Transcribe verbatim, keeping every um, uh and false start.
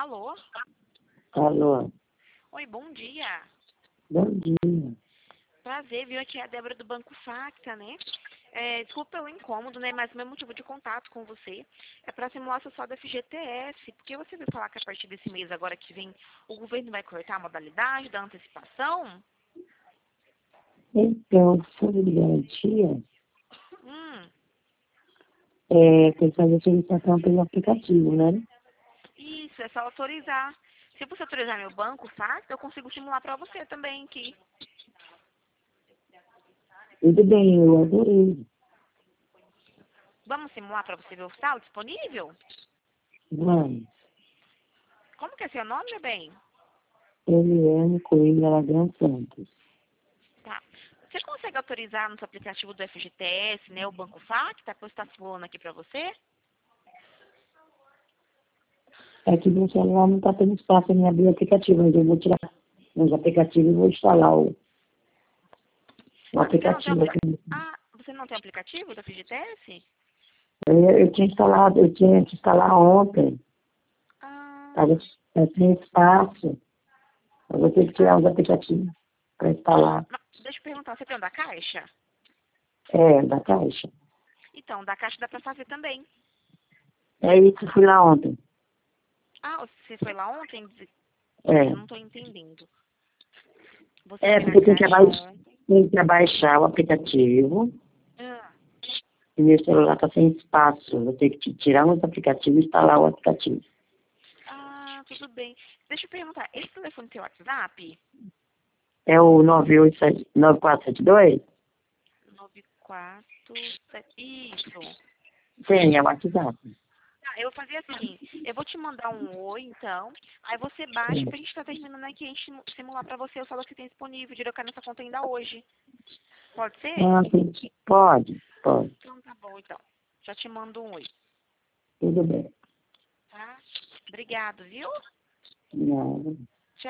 Alô? Alô, Oi, bom dia. bom dia. Prazer, viu? Aqui é a Débora do Banco Facta, né? É, desculpa pelo incômodo, né? Mas o meu motivo de contato com você é para simular seu saldo F G T S. Porque você viu falar que a partir desse mês, agora que vem, o governo vai cortar a modalidade da antecipação? Então, fundo de garantia Hum, é tem que fazer a solicitação pelo aplicativo, né? isso, é só autorizar. Se você autorizar meu Banco Facta, eu consigo simular para você também aqui. Tudo bem, eu adorei. Vamos simular para você ver o saldo disponível? Vamos. Como que é seu nome, meu bem? Eliane Coimbra Lagrão Santos. Tá. Você consegue autorizar no seu aplicativo do F G T S, né, o Banco Facta, que eu estou simulando aqui para você? É que no celular não está tendo espaço em abrir o aplicativo, mas eu vou tirar os aplicativos e vou instalar o, o Ah, você não tem, aplicativo aplica... aqui. ah, você não tem aplicativo do F G T S? Eu, eu tinha instalado, eu tinha que instalar ontem. Ah, Estava sem espaço. Eu vou ter que tirar ah, os aplicativos para instalar. não, deixa eu perguntar, você tem um da Caixa? É, da Caixa. Então, da Caixa dá para fazer também. É isso, fui lá ontem. Ah, você foi lá ontem? Eu É. não estou entendendo. Você É, foi na porque tem que, Caixa abaixar, ontem? tem que abaixar o aplicativo Ah, e meu celular está sem espaço. Vou ter que tirar um aplicativo e instalar o aplicativo. ah, tudo bem. Deixa eu perguntar, esse telefone tem WhatsApp? É o nove oito sete nove quatro sete dois? nove quatro sete. Isso. Tem, é o WhatsApp. Tá, eu vou fazer assim, eu vou te mandar um oi, então, aí você baixa, É. pra gente estar terminando aqui, a gente simu- simular pra você o saldo que tem disponível, de colocar nessa conta ainda hoje. Pode ser? Ah, tem- pode, pode. Então tá bom, então. Já te mando um oi, Tudo bem. tá? Obrigado, viu? Não.